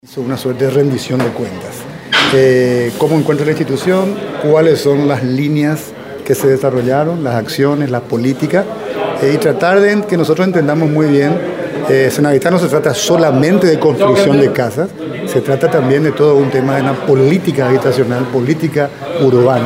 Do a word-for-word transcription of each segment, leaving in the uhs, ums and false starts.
Hizo una suerte de rendición de cuentas. Eh, ¿Cómo encuentra la institución? ¿Cuáles son las líneas que se desarrollaron, las acciones, las políticas? Eh, y tratar de que nosotros entendamos muy bien, eh, Senavita no se trata solamente de construcción de casas, se trata también de todo un tema de una política habitacional, política urbana.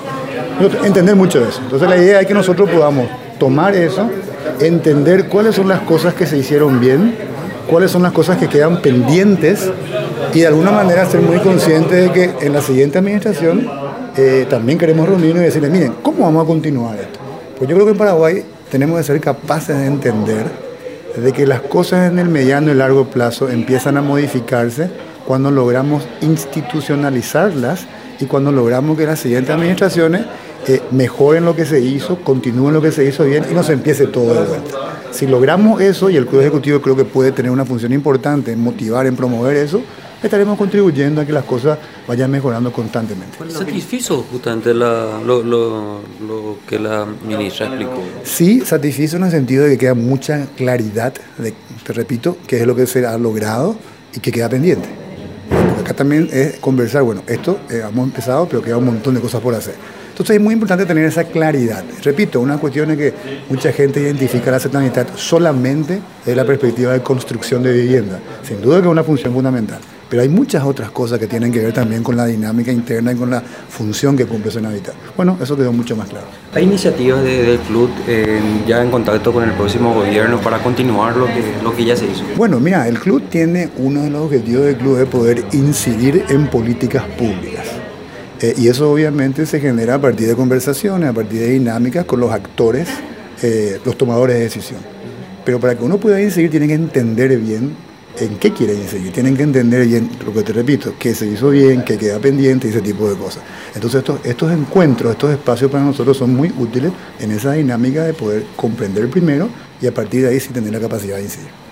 Entender mucho eso. Entonces la idea es que nosotros podamos tomar eso, entender cuáles son las cosas que se hicieron bien, cuáles son las cosas que quedan pendientes y de alguna manera ser muy conscientes de que en la siguiente administración eh, también queremos reunirnos y decirles, miren, ¿cómo vamos a continuar esto? Pues yo creo que en Paraguay tenemos que ser capaces de entender de que las cosas en el mediano y largo plazo empiezan a modificarse cuando logramos institucionalizarlas y cuando logramos que las siguientes administraciones eh, mejoren lo que se hizo, continúen lo que se hizo bien y no se empiece todo de vuelta. Si logramos eso, y el Club Ejecutivo creo que puede tener una función importante en motivar, en promover eso, estaremos contribuyendo a que las cosas vayan mejorando constantemente. ¿Satisfizo justamente la, lo, lo, lo que la ministra explicó? Sí, satisfizo en el sentido de que queda mucha claridad, de, te repito, qué es lo que se ha logrado y que queda pendiente. Porque acá también es conversar, bueno, esto eh, hemos empezado, pero queda un montón de cosas por hacer. Entonces es muy importante tener esa claridad. Repito, una cuestión es que mucha gente identifica la Senavita solamente desde la perspectiva de construcción de vivienda. Sin duda que es una función fundamental. Pero hay muchas otras cosas que tienen que ver también con la dinámica interna y con la función que cumple Senavita. Bueno, eso quedó mucho más claro. ¿Hay iniciativas de, del club eh, ya en contacto con el próximo gobierno para continuar lo que, lo que ya se hizo? Bueno, mira, el club tiene uno de los objetivos del club de poder incidir en políticas públicas. Eh, y eso obviamente se genera a partir de conversaciones, a partir de dinámicas con los actores, eh, los tomadores de decisión. Pero para que uno pueda incidir tiene que entender bien en qué quiere incidir, tienen que entender bien, lo que te repito, que se hizo bien, que queda pendiente y ese tipo de cosas. Entonces estos, estos encuentros, estos espacios para nosotros son muy útiles en esa dinámica de poder comprender primero y a partir de ahí sí tener la capacidad de incidir.